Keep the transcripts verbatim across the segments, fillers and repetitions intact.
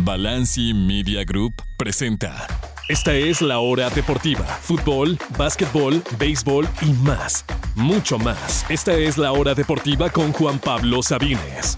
Balanci Media Group presenta. Esta es la hora deportiva. Fútbol, básquetbol, béisbol y más. Mucho más. Esta es la hora deportiva con Juan Pablo Sabines.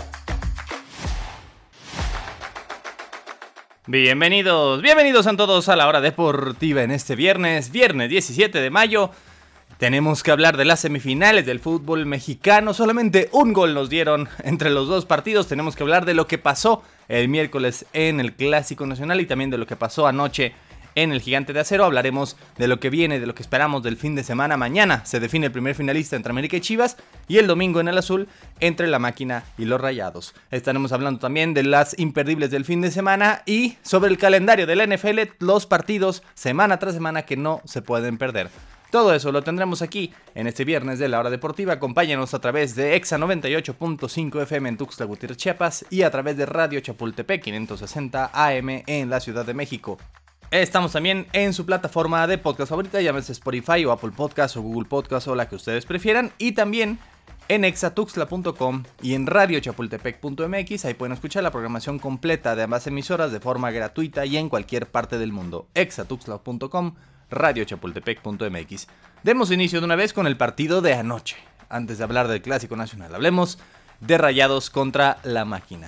Bienvenidos, bienvenidos a todos a la hora deportiva en este viernes, viernes diecisiete de mayo. Tenemos que hablar de las semifinales del fútbol mexicano. Solamente un gol nos dieron entre los dos partidos. Tenemos que hablar de lo que pasó el miércoles en el Clásico Nacional y también de lo que pasó anoche en el Gigante de Acero. Hablaremos de lo que viene, de lo que esperamos del fin de semana. Mañana se define el primer finalista entre América y Chivas y el domingo en el azul entre la Máquina y los Rayados. Estaremos hablando también de las imperdibles del fin de semana y sobre el calendario de la N F L, los partidos semana tras semana que no se pueden perder. Todo eso lo tendremos aquí en este viernes de la hora deportiva. Acompáñanos a través de Exa noventa y ocho punto cinco F M en Tuxtla Gutiérrez, Chiapas y a través de Radio Chapultepec quinientos sesenta A M en la Ciudad de México. Estamos también en su plataforma de podcast favorita, llámese Spotify o Apple Podcast o Google Podcast o la que ustedes prefieran. Y también en exatuxtla punto com y en radio chapultepec punto m x. Ahí pueden escuchar la programación completa de ambas emisoras de forma gratuita y en cualquier parte del mundo. exatuxtla punto com, radio chapultepec punto m x. Demos inicio de una vez con el partido de anoche. Antes de hablar del Clásico Nacional, hablemos de Rayados contra la Máquina.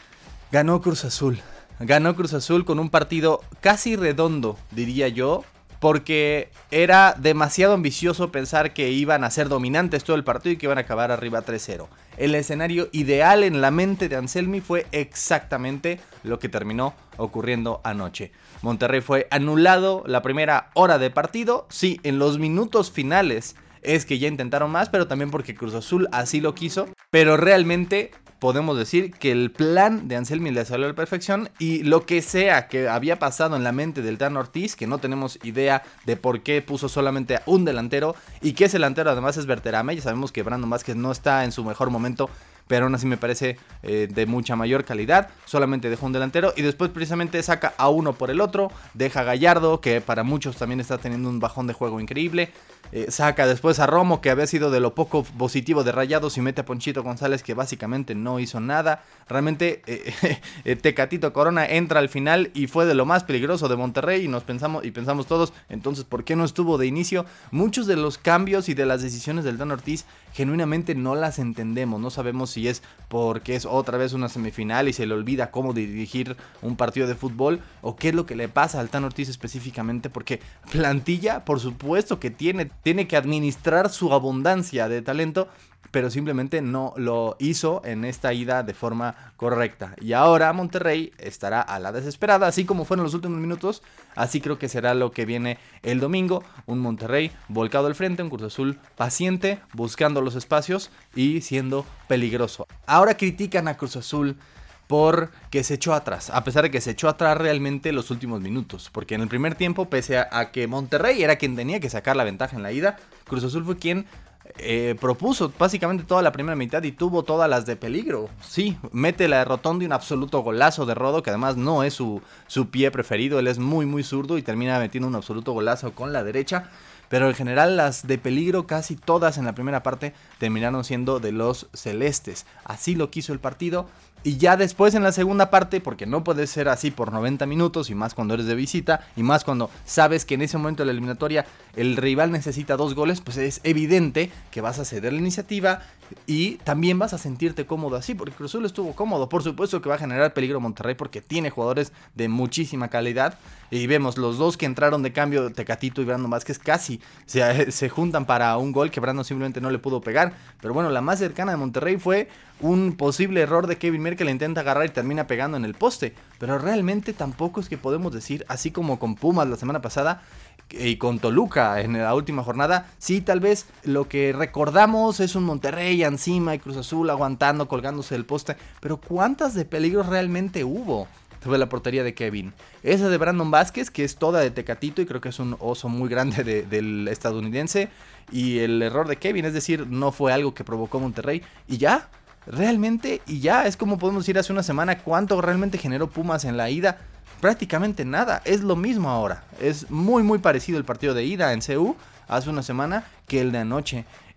Ganó Cruz Azul. Ganó Cruz Azul con un partido casi redondo, diría yo, porque era demasiado ambicioso pensar que iban a ser dominantes todo el partido y que iban a acabar arriba tres cero. El escenario ideal en la mente de Anselmi fue exactamente lo que terminó ocurriendo anoche. Monterrey fue anulado la primera hora de partido, sí, en los minutos finales es que ya intentaron más, pero también porque Cruz Azul así lo quiso, pero realmente podemos decir que el plan de Anselmi le salió a la perfección y lo que sea que había pasado en la mente del Tan Ortiz, que no tenemos idea de por qué puso solamente a un delantero y que ese delantero además es Berterame. Ya sabemos que Brandon Vázquez no está en su mejor momento, pero aún así me parece eh, de mucha mayor calidad. Solamente dejó un delantero y después precisamente saca a uno por el otro, deja a Gallardo, que para muchos también está teniendo un bajón de juego increíble. Eh, saca después a Romo, que había sido de lo poco positivo de Rayados, y mete a Ponchito González, que básicamente no hizo nada. Realmente eh, eh, Tecatito Corona entra al final y fue de lo más peligroso de Monterrey y nos pensamos y pensamos todos, entonces ¿por qué no estuvo de inicio? Muchos de los cambios y de las decisiones del Tan Ortiz genuinamente no las entendemos. No sabemos si es porque es otra vez una semifinal y se le olvida cómo dirigir un partido de fútbol o qué es lo que le pasa al Tan Ortiz específicamente, porque plantilla por supuesto que tiene Tiene que administrar su abundancia de talento, pero simplemente no lo hizo en esta ida de forma correcta. Y ahora Monterrey estará a la desesperada, así como fueron los últimos minutos. Así creo que será lo que viene el domingo. Un Monterrey volcado al frente, un Cruz Azul paciente, buscando los espacios y siendo peligroso. Ahora critican a Cruz Azul porque se echó atrás, a pesar de que se echó atrás realmente los últimos minutos, porque en el primer tiempo, pese a, a que Monterrey era quien tenía que sacar la ventaja en la ida, Cruz Azul fue quien eh, propuso básicamente toda la primera mitad y tuvo todas las de peligro. Sí, mete la de Rotondi, un absoluto golazo de Rodo, que además no es su, su pie preferido, él es muy muy zurdo y termina metiendo un absoluto golazo con la derecha. Pero en general las de peligro, casi todas en la primera parte, terminaron siendo de los celestes. Así lo quiso el partido. Y ya después en la segunda parte, porque no puede ser así por noventa minutos, y más cuando eres de visita, y más cuando sabes que en ese momento de la eliminatoria el rival necesita dos goles, pues es evidente que vas a ceder la iniciativa y también vas a sentirte cómodo así, porque Cruz Azul estuvo cómodo. Por supuesto que va a generar peligro Monterrey porque tiene jugadores de muchísima calidad. Y vemos los dos que entraron de cambio, Tecatito y Brandon Vázquez, casi se, se juntan para un gol que Brandon simplemente no le pudo pegar. Pero bueno, la más cercana de Monterrey fue un posible error de Kevin Mier, que le intenta agarrar y termina pegando en el poste. Pero realmente tampoco es que podemos decir, así como con Pumas la semana pasada y con Toluca en la última jornada, sí, tal vez lo que recordamos es un Monterrey encima y Cruz Azul aguantando, colgándose del poste. Pero ¿cuántas de peligro realmente hubo? Tuve la portería de Kevin, esa de Brandon Vázquez, que es toda de Tecatito y creo que es un oso muy grande de, del estadounidense, y el error de Kevin, es decir, no fue algo que provocó Monterrey, y ya, realmente, y ya, es como podemos decir hace una semana, ¿cuánto realmente generó Pumas en la ida? Prácticamente nada, es lo mismo ahora, es muy muy parecido el partido de ida en C U hace una semana que el de anoche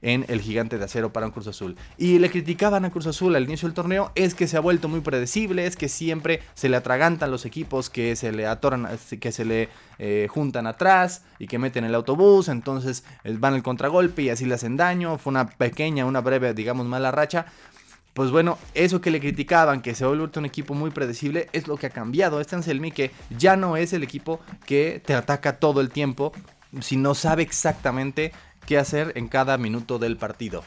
en el Gigante de Acero para un Cruz Azul. Y le criticaban a Cruz Azul al inicio del torneo, es que se ha vuelto muy predecible, es que siempre se le atragantan los equipos, que se le atoran, que se le eh, juntan atrás y que meten el autobús, entonces van al contragolpe y así le hacen daño. Fue una pequeña, una breve, digamos, mala racha. Pues bueno, eso que le criticaban, que se vuelve un equipo muy predecible, es lo que ha cambiado. Este Anselmi, que ya no es el equipo que te ataca todo el tiempo, sino sabe exactamente qué hacer en cada minuto del partido.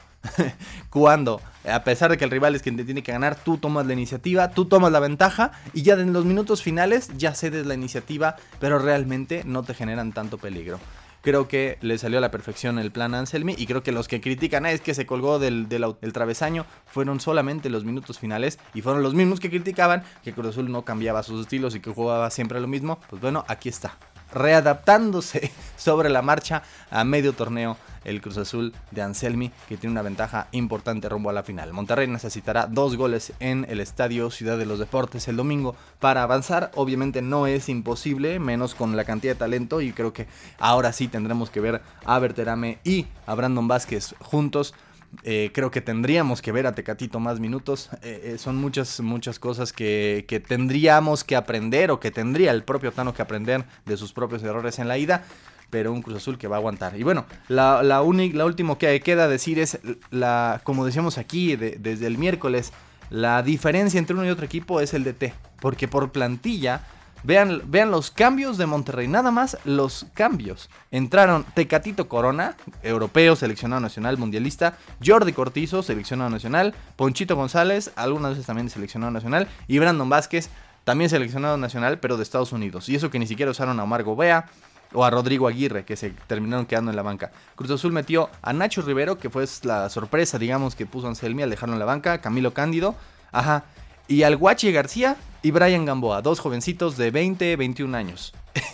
Cuando, a pesar de que el rival es quien te tiene que ganar, tú tomas la iniciativa, tú tomas la ventaja y ya en los minutos finales ya cedes la iniciativa, pero realmente no te generan tanto peligro. Creo que le salió a la perfección el plan a Anselmi y creo que los que critican ah, es que se colgó del, del, del travesaño fueron solamente los minutos finales y fueron los mismos que criticaban que Cruz Azul no cambiaba sus estilos y que jugaba siempre lo mismo. Pues bueno, aquí está, readaptándose sobre la marcha a medio torneo el Cruz Azul de Anselmi, que tiene una ventaja importante rumbo a la final. Monterrey necesitará dos goles en el Estadio Ciudad de los Deportes el domingo para avanzar. Obviamente no es imposible, menos con la cantidad de talento, y creo que ahora sí tendremos que ver a Berterame y a Brandon Vázquez juntos. Eh, creo que tendríamos que ver a Tecatito más minutos. Eh, eh, son muchas, muchas cosas que, que tendríamos que aprender, o que tendría el propio Tano que aprender de sus propios errores en la ida. Pero un Cruz Azul que va a aguantar. Y bueno, la, la, la último que queda decir es, la, como decíamos aquí de, desde el miércoles, la diferencia entre uno y otro equipo es el D T. Porque por plantilla, vean, vean los cambios de Monterrey, nada más los cambios. Entraron Tecatito Corona, europeo, seleccionado nacional, mundialista. Jordi Cortizo, seleccionado nacional. Ponchito González, algunas veces también seleccionado nacional. Y Brandon Vázquez, también seleccionado nacional, pero de Estados Unidos. Y eso que ni siquiera usaron a Omar Gobea o a Rodrigo Aguirre, que se terminaron quedando en la banca. Cruz Azul metió a Nacho Rivero, que fue la sorpresa, digamos, que puso Anselmi al dejarlo en la banca. Camilo Cándido, ajá, y al Guachi García y Brian Gamboa, dos jovencitos de veinte, veintiún años.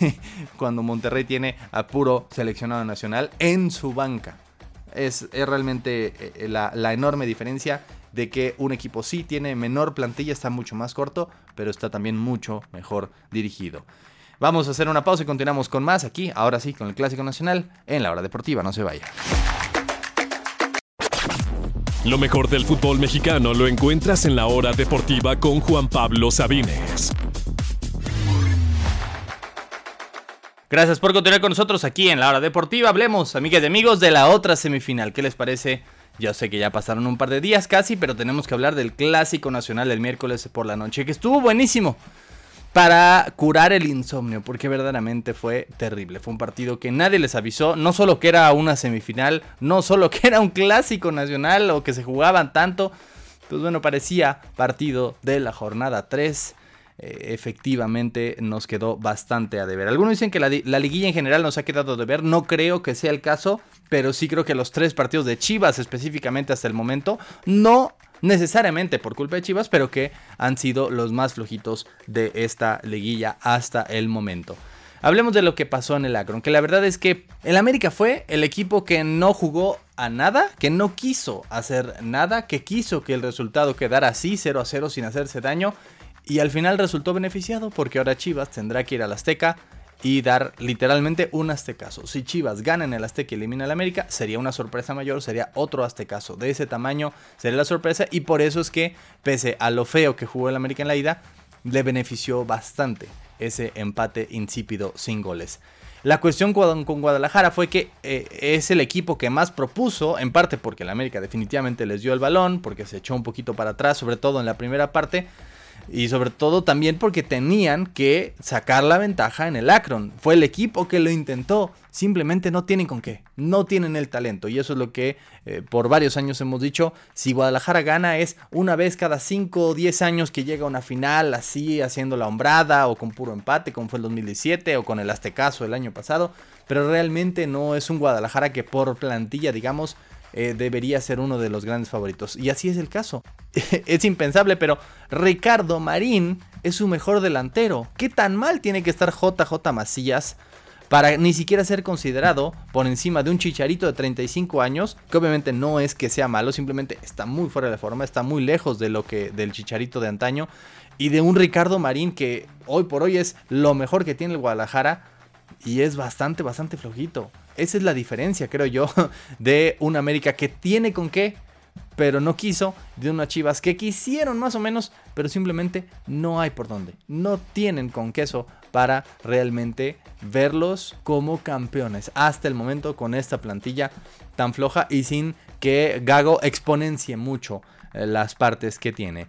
Cuando Monterrey tiene a puro seleccionado nacional en su banca. Es, es realmente eh, la, la enorme diferencia de que un equipo sí tiene menor plantilla, está mucho más corto, pero está también mucho mejor dirigido. Vamos a hacer una pausa y continuamos con más aquí, ahora sí, con el Clásico Nacional en La Hora Deportiva. No se vaya. Lo mejor del fútbol mexicano lo encuentras en La Hora Deportiva con Juan Pablo Sabines. Gracias por continuar con nosotros aquí en La Hora Deportiva. Hablemos, amigas y amigos, de la otra semifinal. ¿Qué les parece? Yo sé que ya pasaron un par de días casi, pero tenemos que hablar del Clásico Nacional el miércoles por la noche, que estuvo buenísimo para curar el insomnio, porque verdaderamente fue terrible. Fue un partido que nadie les avisó, no solo que era una semifinal, no solo que era un Clásico Nacional o que se jugaban tanto. Pues bueno, parecía partido de la jornada tres. Eh, efectivamente nos quedó bastante a deber. Algunos dicen que la, la liguilla en general nos ha quedado a deber. No creo que sea el caso, pero sí creo que los tres partidos de Chivas específicamente hasta el momento, no necesariamente por culpa de Chivas, pero que han sido los más flojitos de esta liguilla hasta el momento. Hablemos de lo que pasó en el Akron, que la verdad es que el América fue el equipo que no jugó a nada, que no quiso hacer nada, que quiso que el resultado quedara así, cero a cero sin hacerse daño, y al final resultó beneficiado porque ahora Chivas tendrá que ir al Azteca y dar literalmente un aztecazo. Si Chivas gana en el Azteca y elimina al América, sería una sorpresa mayor, sería otro aztecazo. De ese tamaño sería la sorpresa, y por eso es que, pese a lo feo que jugó el América en la ida, le benefició bastante ese empate insípido sin goles. La cuestión con Guadalajara fue que eh, es el equipo que más propuso, en parte porque el América definitivamente les dio el balón, porque se echó un poquito para atrás, sobre todo en la primera parte, y sobre todo también porque tenían que sacar la ventaja en el Akron. Fue el equipo que lo intentó, simplemente no tienen con qué, no tienen el talento, y eso es lo que eh, por varios años hemos dicho. Si Guadalajara gana es una vez cada cinco o diez años que llega a una final, así haciendo la hombrada o con puro empate como fue el dos mil diecisiete o con el Aztecaso el año pasado, pero realmente no es un Guadalajara que por plantilla, digamos, Eh, debería ser uno de los grandes favoritos. Y así es el caso. Es impensable, pero Ricardo Marín es su mejor delantero. ¿Qué tan mal tiene que estar J J Macías para ni siquiera ser considerado por encima de un Chicharito de treinta y cinco años? Que obviamente no es que sea malo, simplemente está muy fuera de forma, está muy lejos de lo que del Chicharito de antaño, y de un Ricardo Marín que hoy por hoy es lo mejor que tiene el Guadalajara. Y es bastante, bastante flojito. Esa es la diferencia, creo yo, de un América que tiene con qué, pero no quiso, de unas Chivas que quisieron más o menos, pero simplemente no hay por dónde. No tienen con queso para realmente verlos como campeones hasta el momento con esta plantilla tan floja y sin que Gago exponencie mucho eh, las partes que tiene.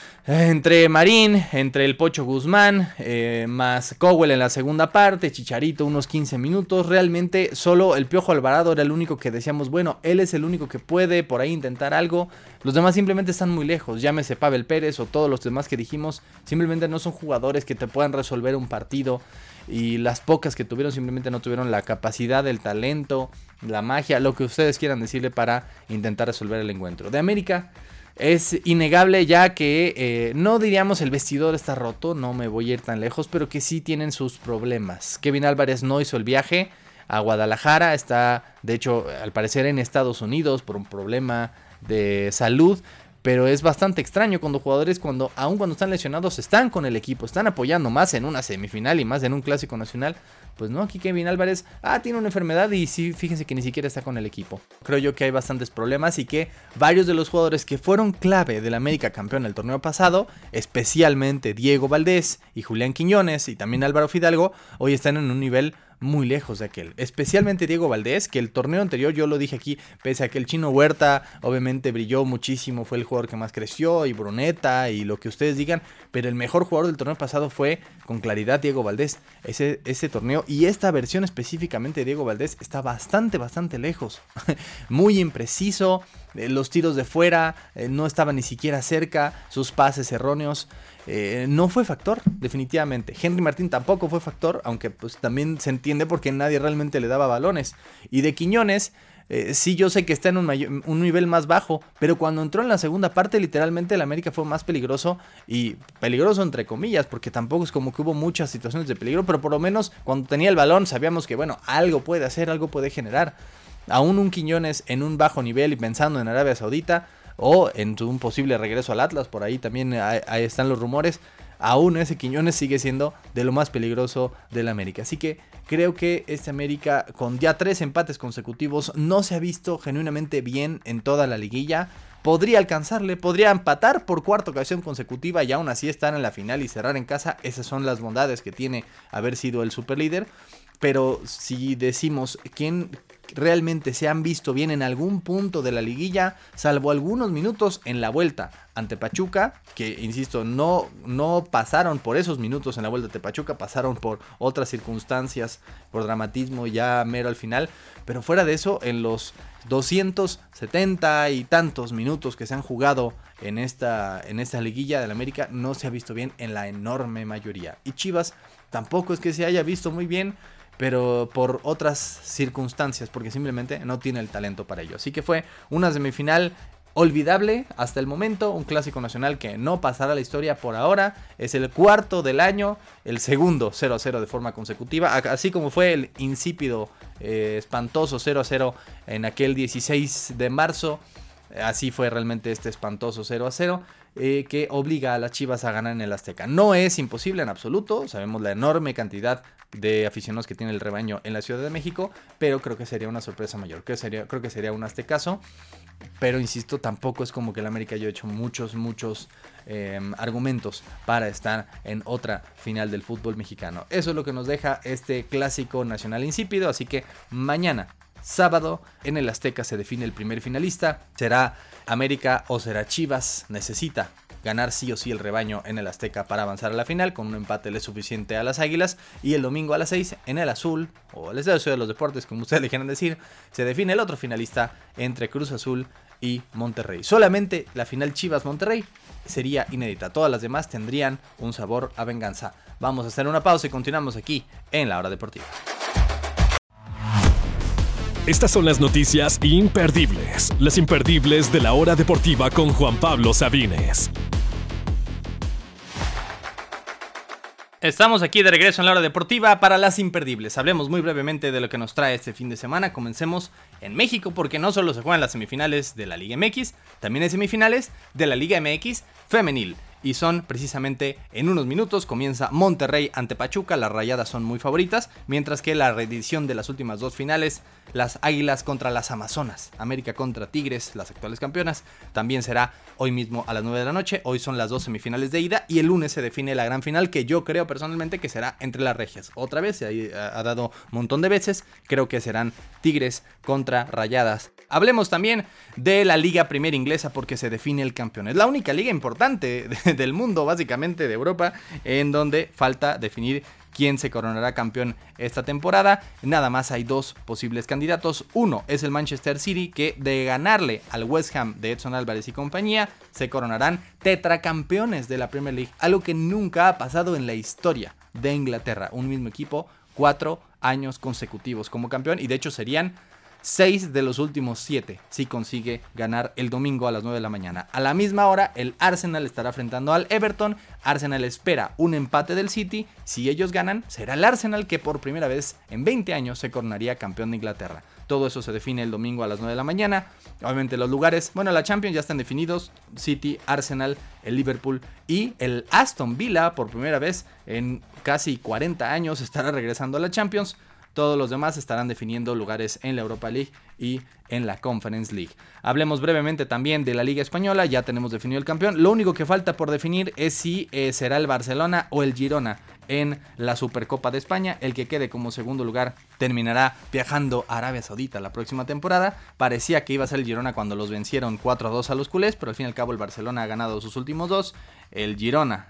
Entre Marín, entre el Pocho Guzmán, eh, más Cowell en la segunda parte, Chicharito unos quince minutos, realmente solo el Piojo Alvarado era el único que decíamos, bueno, él es el único que puede por ahí intentar algo, los demás simplemente están muy lejos, llámese Pavel Pérez o todos los demás que dijimos, simplemente no son jugadores que te puedan resolver un partido, y las pocas que tuvieron simplemente no tuvieron la capacidad, el talento, la magia, lo que ustedes quieran decirle para intentar resolver el encuentro. De América es innegable ya que eh, no diríamos el vestidor está roto, no me voy a ir tan lejos, pero que sí tienen sus problemas. Kevin Álvarez no hizo el viaje a Guadalajara, está de hecho al parecer en Estados Unidos por un problema de salud, pero es bastante extraño cuando jugadores, cuando aun cuando están lesionados, están con el equipo, están apoyando más en una semifinal y más en un clásico nacional. Pues no, aquí Kevin Álvarez, ah, tiene una enfermedad y sí, fíjense que ni siquiera está con el equipo. Creo yo que hay bastantes problemas y que varios de los jugadores que fueron clave del América campeón el torneo pasado, especialmente Diego Valdés y Julián Quiñones y también Álvaro Fidalgo, hoy están en un nivel muy lejos de aquel, especialmente Diego Valdés, que el torneo anterior, yo lo dije aquí, pese a que el Chino Huerta obviamente brilló muchísimo, fue el jugador que más creció, y Bruneta y lo que ustedes digan, pero el mejor jugador del torneo pasado fue con claridad Diego Valdés. Ese, ese torneo y esta versión específicamente de Diego Valdés está bastante, bastante lejos, muy impreciso, eh, los tiros de fuera eh, no estaban ni siquiera cerca, sus pases erróneos. Eh, no fue factor, definitivamente. Henry Martín tampoco fue factor, aunque pues también se entiende porque nadie realmente le daba balones. Y de Quiñones, eh, sí yo sé que está en un, mayor, un nivel más bajo, pero cuando entró en la segunda parte literalmente el América fue más peligroso, y peligroso entre comillas, porque tampoco es como que hubo muchas situaciones de peligro, pero por lo menos cuando tenía el balón sabíamos que bueno, algo puede hacer, algo puede generar. Aún un Quiñones en un bajo nivel y pensando en Arabia Saudita, o en un posible regreso al Atlas, por ahí también ahí, ahí están los rumores, aún ese Quiñones sigue siendo de lo más peligroso del América. Así que creo que este América, con ya tres empates consecutivos, no se ha visto genuinamente bien en toda la liguilla. Podría alcanzarle, podría empatar por cuarta ocasión consecutiva y aún así estar en la final y cerrar en casa. Esas son las bondades que tiene haber sido el superlíder. Pero si decimos quién realmente se han visto bien en algún punto de la liguilla, salvo algunos minutos en la vuelta ante Pachuca, que insisto, no, no pasaron por esos minutos en la vuelta ante Pachuca, pasaron por otras circunstancias, por dramatismo ya mero al final, pero fuera de eso, en los doscientos setenta y tantos minutos que se han jugado en esta, en esta liguilla del América, no se ha visto bien en la enorme mayoría. Y Chivas tampoco es que se haya visto muy bien, pero por otras circunstancias, porque simplemente no tiene el talento para ello. Así que fue una semifinal olvidable hasta el momento, un clásico nacional que no pasará a la historia por ahora, es el cuarto del año, el segundo cero a cero de forma consecutiva, así como fue el insípido, eh, espantoso cero a cero en aquel dieciséis de marzo, así fue realmente este espantoso cero a cero. Eh, que obliga a las Chivas a ganar en el Azteca. No es imposible en absoluto, sabemos la enorme cantidad de aficionados que tiene el rebaño en la Ciudad de México, pero creo que sería una sorpresa mayor, creo que sería, creo que sería un aztecaso, pero insisto, tampoco es como que el América haya hecho muchos, muchos eh, argumentos para estar en otra final del fútbol mexicano. Eso es lo que nos deja este clásico nacional insípido, así que mañana, sábado, en el Azteca se define el primer finalista. ¿Será América o será Chivas? Necesita ganar sí o sí el rebaño en el Azteca para avanzar a la final. Con un empate le es suficiente a las Águilas. Y el domingo a las seis en el Azul, o el Estadio de los Deportes, como ustedes le quieran decir, se define el otro finalista entre Cruz Azul y Monterrey. Solamente la final Chivas-Monterrey sería inédita. Todas las demás tendrían un sabor a venganza. Vamos a hacer una pausa y continuamos aquí en La Hora Deportiva. Estas son las noticias imperdibles, las imperdibles de La Hora Deportiva con Juan Pablo Sabines. Estamos aquí de regreso en La Hora Deportiva para las imperdibles. Hablemos muy brevemente de lo que nos trae este fin de semana. Comencemos en México, porque no solo se juegan las semifinales de la Liga M X, también hay semifinales de la Liga M X femenil. y son precisamente en unos minutos. Comienza Monterrey ante Pachuca, las Rayadas son muy favoritas, mientras que la reedición de las últimas dos finales, las Águilas contra las Amazonas, América contra Tigres, las actuales campeonas, también será hoy mismo a las nueve de la noche. Hoy son las dos semifinales de ida y el lunes se define la gran final, que yo creo personalmente que será entre las regias. Otra vez, se ha, ha dado un montón de veces, creo que serán Tigres contra Rayadas. Hablemos también de la Liga Premier Inglesa porque se define el campeón. Es la única liga importante de, del mundo, básicamente de Europa, en donde falta definir quién se coronará campeón esta temporada. Nada más hay dos posibles candidatos. Uno es el Manchester City, que de ganarle al West Ham de Edson Álvarez y compañía, se coronarán tetracampeones de la Premier League, algo que nunca ha pasado en la historia de Inglaterra. Un mismo equipo, cuatro años consecutivos como campeón, y de hecho serían seis de los últimos siete si consigue ganar el domingo a las nueve de la mañana. A la misma hora el Arsenal estará enfrentando al Everton. Arsenal espera un empate del City. Si ellos ganan, será el Arsenal que por primera vez en veinte años se coronaría campeón de Inglaterra. Todo eso se define el domingo a las nueve de la mañana. Obviamente los lugares, bueno, la Champions ya están definidos. City, Arsenal, el Liverpool y el Aston Villa, por primera vez en casi cuarenta años, estará regresando a la Champions. Todos los demás estarán definiendo lugares en la Europa League y en la Conference League. Hablemos brevemente también de la Liga Española. Ya tenemos definido el campeón. Lo único que falta por definir es si eh, será el Barcelona o el Girona en la Supercopa de España. El que quede como segundo lugar terminará viajando a Arabia Saudita la próxima temporada. Parecía que iba a ser el Girona cuando los vencieron cuatro a dos a los culés, pero al fin y al cabo el Barcelona ha ganado sus últimos dos. El Girona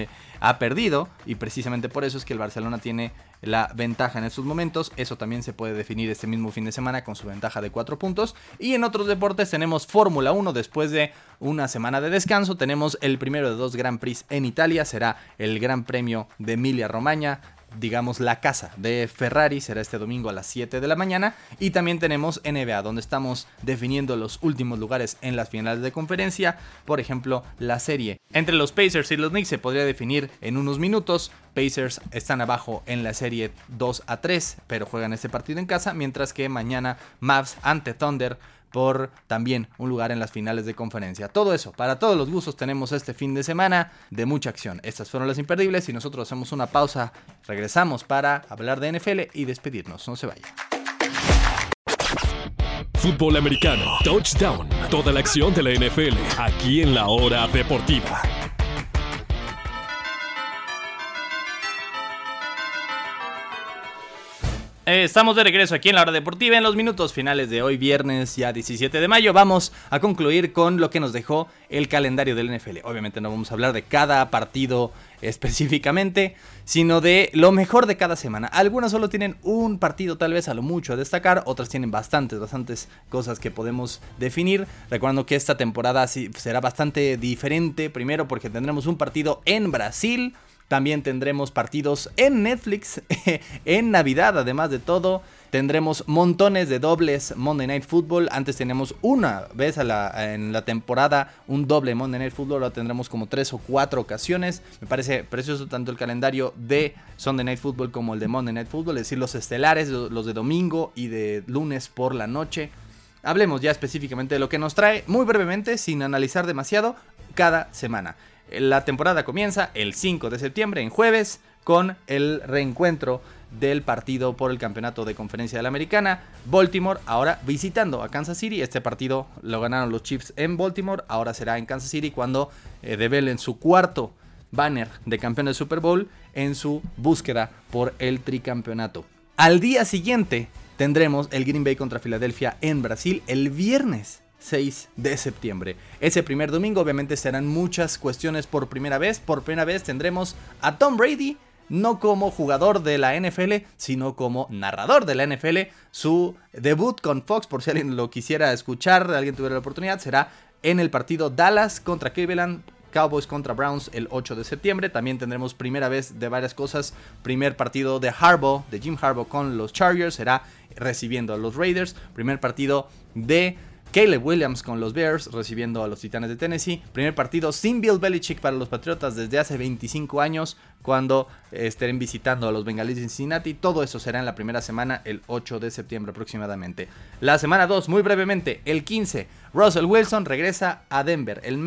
ha perdido y precisamente por eso es que el Barcelona tiene la ventaja en estos momentos. Eso también se puede definir este mismo fin de semana con su ventaja de cuatro puntos. Y en otros deportes tenemos Fórmula uno. Después de una semana de descanso tenemos el primero de dos Grand Prix en Italia. Será el Gran Premio de Emilia Romagna, digamos la casa de Ferrari. Será este domingo a las siete de la mañana. Y también tenemos N B A, donde estamos definiendo los últimos lugares en las finales de conferencia. Por ejemplo, la serie entre los Pacers y los Knicks se podría definir en unos minutos. Pacers están abajo en la serie dos a tres, pero juegan este partido en casa, mientras que mañana Mavs ante Thunder por también un lugar en las finales de conferencia. Todo eso, para todos los gustos, tenemos este fin de semana de mucha acción. Estas fueron las imperdibles y nosotros hacemos una pausa. Regresamos para hablar de N F L y despedirnos. No se vayan. Fútbol americano, touchdown, toda la acción de la N F L, aquí en la Hora Deportiva. Estamos de regreso aquí en la Hora Deportiva en los minutos finales de hoy, viernes ya diecisiete de mayo. Vamos a concluir con lo que nos dejó el calendario del N F L. Obviamente no vamos a hablar de cada partido específicamente, sino de lo mejor de cada semana. Algunas solo tienen un partido tal vez a lo mucho a destacar, otras tienen bastantes, bastantes cosas que podemos definir. Recuerdo que esta temporada sí será bastante diferente, primero porque tendremos un partido en Brasil. También tendremos partidos en Netflix en Navidad. Además de todo, tendremos montones de dobles Monday Night Football. Antes teníamos una vez a la, en la temporada un doble Monday Night Football. Ahora tendremos como tres o cuatro ocasiones. Me parece precioso tanto el calendario de Sunday Night Football como el de Monday Night Football. Es decir, los estelares, los de domingo y de lunes por la noche. Hablemos ya específicamente de lo que nos trae, muy brevemente, sin analizar demasiado, cada semana. La temporada comienza el cinco de septiembre, en jueves, con el reencuentro del partido por el campeonato de conferencia de la Americana. Baltimore ahora visitando a Kansas City. Este partido lo ganaron los Chiefs en Baltimore. Ahora será en Kansas City cuando eh, develen su cuarto banner de campeón del Super Bowl en su búsqueda por el tricampeonato. Al día siguiente tendremos el Green Bay contra Filadelfia en Brasil el viernes seis de septiembre. Ese primer domingo obviamente serán muchas cuestiones por primera vez. Por primera vez tendremos a Tom Brady, no como jugador de la N F L, sino como narrador de la N F L. Su debut con Fox, por si alguien lo quisiera escuchar, alguien tuviera la oportunidad, será en el partido Dallas contra Cleveland, Cowboys contra Browns el ocho de septiembre. También tendremos primera vez de varias cosas. Primer partido de Harbaugh, de Jim Harbaugh con los Chargers, será recibiendo a los Raiders. Primer partido de Caleb Williams con los Bears, recibiendo a los Titanes de Tennessee. Primer partido sin Bill Belichick para los Patriotas desde hace veinticinco años, cuando estén visitando a los Bengalíes de Cincinnati. Todo eso será en la primera semana, el ocho de septiembre aproximadamente. La semana dos, muy brevemente, el quince, Russell Wilson regresa a Denver. El mero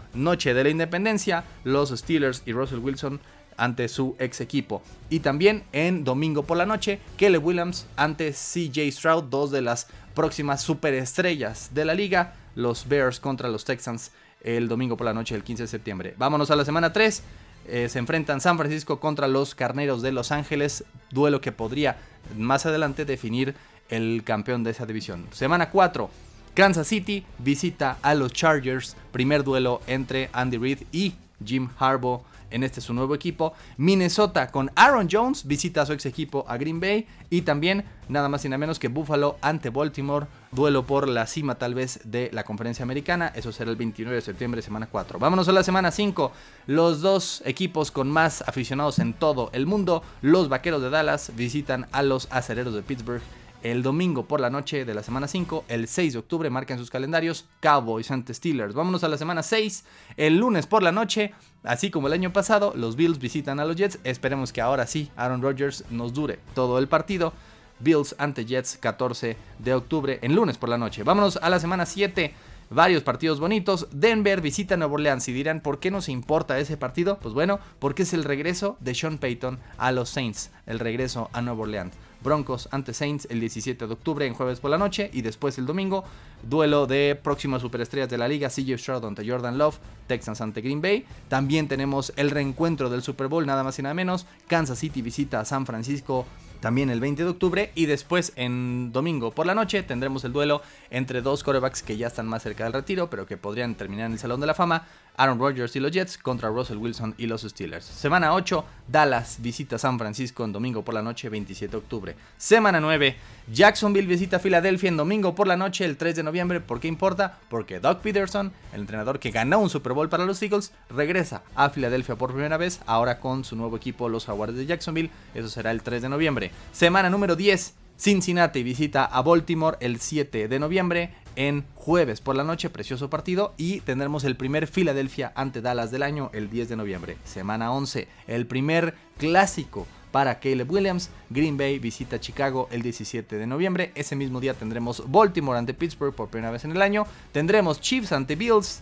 noche de la independencia, los Steelers y Russell Wilson ante su ex equipo. Y también en domingo por la noche, Caleb Williams ante C J Stroud, dos de las próximas superestrellas de la liga, los Bears contra los Texans el domingo por la noche del quince de septiembre. Vámonos a la semana tres. Eh, se enfrentan San Francisco contra los Carneros de Los Ángeles, duelo que podría más adelante definir el campeón de esa división. Semana cuatro, Kansas City visita a los Chargers, primer duelo entre Andy Reid y Jim Harbaugh en este su nuevo equipo. Minnesota con Aaron Jones visita a su ex equipo a Green Bay, y también nada más y nada menos que Buffalo ante Baltimore, duelo por la cima tal vez de la conferencia americana. Eso será el veintinueve de septiembre, semana cuatro. Vámonos a la semana cinco, los dos equipos con más aficionados en todo el mundo, los Vaqueros de Dallas visitan a los Acereros de Pittsburgh el domingo por la noche de la semana cinco, el seis de octubre, marcan sus calendarios, Cowboys ante Steelers. Vámonos a la semana seis, el lunes por la noche, así como el año pasado, los Bills visitan a los Jets. Esperemos que ahora sí Aaron Rodgers nos dure todo el partido. Bills ante Jets, catorce de octubre, en lunes por la noche. Vámonos a la semana siete, varios partidos bonitos. Denver visita a Nueva Orleans, y dirán, ¿por qué nos importa ese partido? Pues bueno, porque es el regreso de Sean Payton a los Saints, el regreso a Nueva Orleans. Broncos ante Saints el diecisiete de octubre en jueves por la noche, y después el domingo, duelo de próximas superestrellas de la liga, C J Stroud ante Jordan Love, Texans ante Green Bay. También tenemos el reencuentro del Super Bowl, nada más y nada menos, Kansas City visita a San Francisco también el veinte de octubre, y después en domingo por la noche tendremos el duelo entre dos quarterbacks que ya están más cerca del retiro, pero que podrían terminar en el Salón de la Fama, Aaron Rodgers y los Jets contra Russell Wilson y los Steelers. Semana ocho, Dallas visita San Francisco en domingo por la noche, veintisiete de octubre. Semana nueve, Jacksonville visita Filadelfia en domingo por la noche, el tres de noviembre. ¿Por qué importa? Porque Doug Peterson, el entrenador que ganó un Super Bowl para los Eagles, regresa a Filadelfia por primera vez, ahora con su nuevo equipo, los Jaguares de Jacksonville. Eso será el tres de noviembre. Semana número diez, Cincinnati visita a Baltimore el siete de noviembre en jueves por la noche, precioso partido, y tendremos el primer Philadelphia ante Dallas del año el diez de noviembre. Semana once, el primer clásico para Caleb Williams, Green Bay visita Chicago el diecisiete de noviembre. Ese mismo día tendremos Baltimore ante Pittsburgh por primera vez en el año, tendremos Chiefs ante Bills,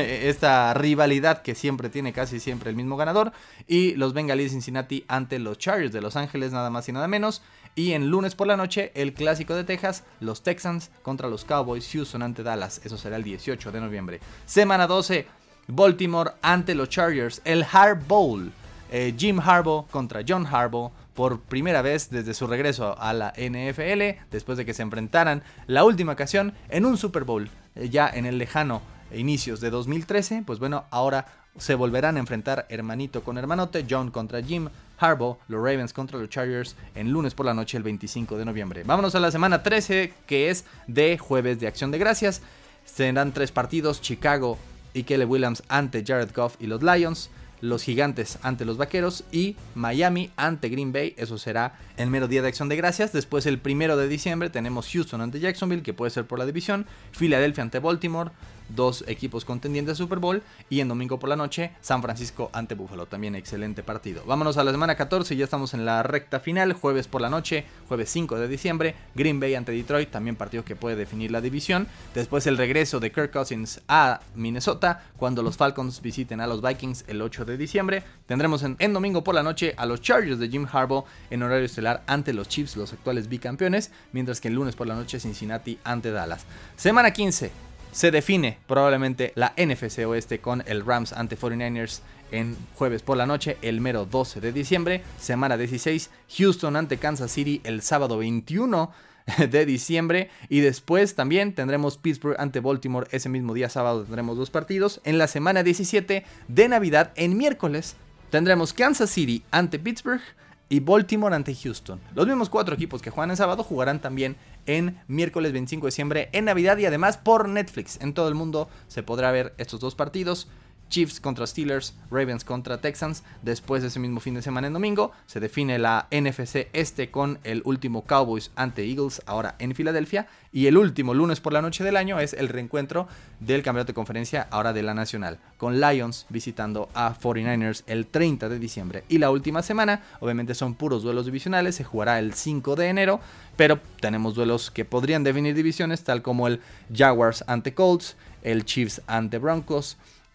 esta rivalidad que siempre tiene casi siempre el mismo ganador, y los Bengalíes de Cincinnati ante los Chargers de Los Ángeles, nada más y nada menos. Y en lunes por la noche, el clásico de Texas, los Texans contra los Cowboys, Houston ante Dallas. Eso será el dieciocho de noviembre. Semana doce, Baltimore ante los Chargers, el Harbaugh Bowl. Eh, Jim Harbaugh contra John Harbaugh por primera vez desde su regreso a la N F L, después de que se enfrentaran la última ocasión en un Super Bowl, eh, ya en el lejano inicios de dos mil trece. Pues bueno, ahora se volverán a enfrentar hermanito con hermanote, John contra Jim Harbaugh, los Ravens contra los Chargers, en lunes por la noche el veinticinco de noviembre. Vámonos a la semana trece, que es de jueves de Acción de Gracias. Serán tres partidos, Chicago y Caleb Williams ante Jared Goff y los Lions, los Gigantes ante los Vaqueros y Miami ante Green Bay. Eso será el mero día de Acción de Gracias. Después, el primero de diciembre, tenemos Houston ante Jacksonville, que puede ser por la división, Filadelfia ante Baltimore, dos equipos contendientes de Super Bowl, y en domingo por la noche, San Francisco ante Buffalo, también excelente partido. Vámonos a la semana catorce, ya estamos en la recta final, jueves por la noche, jueves cinco de diciembre, Green Bay ante Detroit, también partido que puede definir la división. Después, el regreso de Kirk Cousins a Minnesota, cuando los Falcons visiten a los Vikings el ocho de diciembre. Tendremos en, en domingo por la noche a los Chargers de Jim Harbaugh en horario estelar ante los Chiefs, los actuales bicampeones, mientras que el lunes por la noche Cincinnati ante Dallas. Semana quince, se define probablemente la N F C Oeste con el Rams ante cuarenta y nueve ers en jueves por la noche, el mero doce de diciembre. Semana dieciséis, Houston ante Kansas City el sábado veintiuno de diciembre. Y después también tendremos Pittsburgh ante Baltimore, ese mismo día sábado tendremos dos partidos. En la semana diecisiete de Navidad, en miércoles, tendremos Kansas City ante Pittsburgh y Baltimore ante Houston. Los mismos cuatro equipos que juegan en sábado jugarán también en miércoles veinticinco de diciembre en Navidad, y además por Netflix. En todo el mundo se podrá ver estos dos partidos. Chiefs contra Steelers, Ravens contra Texans. Después de ese mismo fin de semana en domingo se define la N F C Este con el último Cowboys ante Eagles, ahora en Filadelfia. Y el último lunes por la noche del año es el reencuentro del campeonato de conferencia, ahora de la nacional, con Lions visitando a cuarenta y nueve ers el treinta de diciembre. Y la última semana, obviamente son puros duelos divisionales, se jugará el cinco de enero, pero tenemos duelos que podrían definir divisiones, tal como el Jaguars ante Colts, el Chiefs ante Broncos,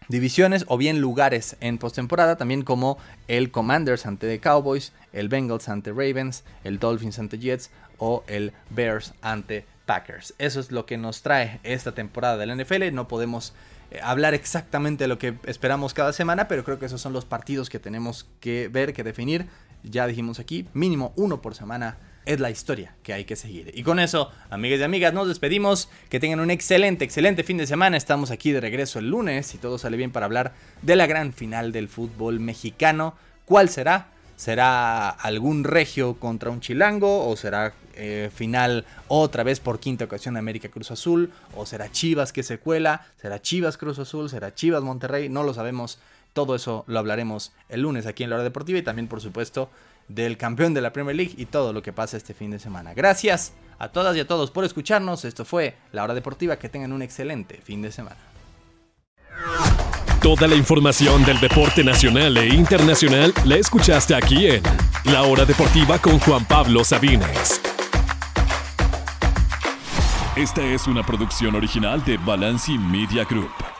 divisiones o bien lugares en postemporada, también como el Commanders ante The Cowboys, el Bengals ante Ravens, el Dolphins ante Jets o el Bears ante Packers. Eso es lo que nos trae esta temporada de la N F L. No podemos eh, hablar exactamente de lo que esperamos cada semana, pero creo que esos son los partidos que tenemos que ver, que definir. Ya dijimos aquí, mínimo uno por semana. Es la historia que hay que seguir. Y con eso, amigas y amigas, nos despedimos. Que tengan un excelente, excelente fin de semana. Estamos aquí de regreso el lunes, si todo sale bien, para hablar de la gran final del fútbol mexicano. ¿Cuál será? ¿Será algún regio contra un chilango? ¿O será eh, final otra vez por quinta ocasión América Cruz Azul? ¿O será Chivas que se cuela? ¿Será Chivas Cruz Azul? ¿Será Chivas Monterrey? No lo sabemos. Todo eso lo hablaremos el lunes aquí en La Hora Deportiva, y también, por supuesto, del campeón de la Premier League y todo lo que pasa este fin de semana. Gracias a todas y a todos por escucharnos. Esto fue La Hora Deportiva. Que tengan un excelente fin de semana. Toda la información del deporte nacional e internacional la escuchaste aquí en La Hora Deportiva con Juan Pablo Sabines. Esta es una producción original de Balanci Media Group.